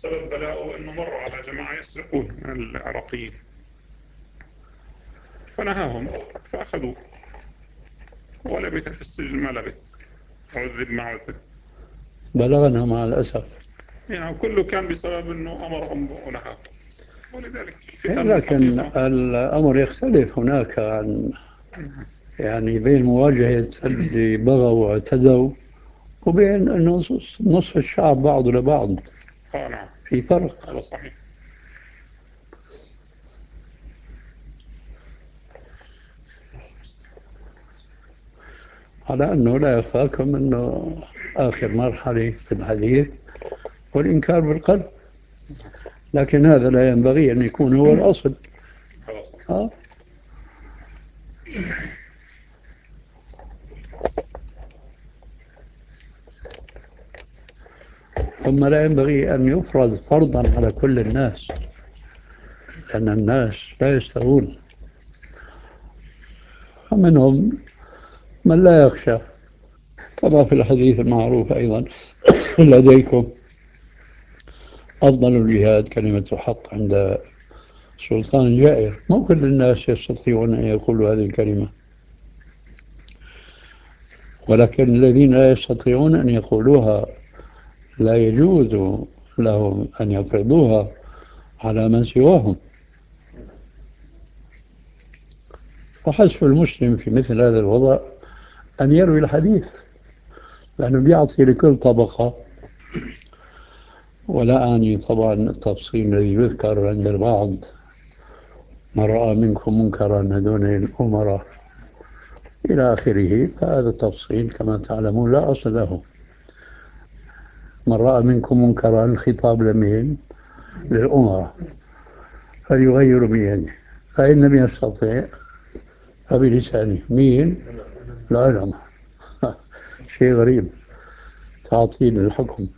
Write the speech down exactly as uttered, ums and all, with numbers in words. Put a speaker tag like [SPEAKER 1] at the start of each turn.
[SPEAKER 1] سبب بلاءه أنه مر على جماعة يسرقون من العراقيين فنهاهم فأخذوه ولبث في السجن ما لبث، عذب ما عذب.
[SPEAKER 2] بلغنا مع الأسف.
[SPEAKER 1] يعني كله كان بسبب أنه أمرهم ونهاهم، ولذلك فتن
[SPEAKER 2] لكن
[SPEAKER 1] الحقيقة.
[SPEAKER 2] الأمر يختلف هناك عن يعني بين مواجهة اللي بغوا واعتدوا وبين أنه نص نصف الشعب بعضه لبعض.
[SPEAKER 1] آه نعم،
[SPEAKER 2] في فرق.
[SPEAKER 1] هذا صحيح.
[SPEAKER 2] على أنه لا يخفاكم أنه آخر مرحلة في الحديث والإنكار بالقلب، لكن هذا لا ينبغي أن يكون هو الأصل.
[SPEAKER 1] هذا صحيح.
[SPEAKER 2] آه. ثم لا ينبغي أن يفرض فرضا على كل الناس، لأن الناس لا يستوون، فمنهم من لا يخشى، كما في الحديث المعروف أيضا لديكم أفضل الجهاد كلمة حق عند سلطان جائر. مو كل الناس يستطيعون أن يقولوا هذه الكلمة، ولكن الذين لا يستطيعون أن يقولوها لا يجوز لهم أن يفرضوها على من سواهم. وحسب المسلم في مثل هذا الوضع أن يروي الحديث، لأنه بيعطي لكل طبقة، ولا أعني طبعا التفصيل الذي يذكر عند البعض، من رأى منكم منكرا هذول الأمراء إلى آخره، فهذا التفصيل كما تعلمون لا أصل له. من رأى منكم منكرا الخطاب لمين؟ للأمراء، فليغير بيده، فإن لم يستطع فبلسانه. مين؟ العلماء. شيء غريب تعطيل الحكم.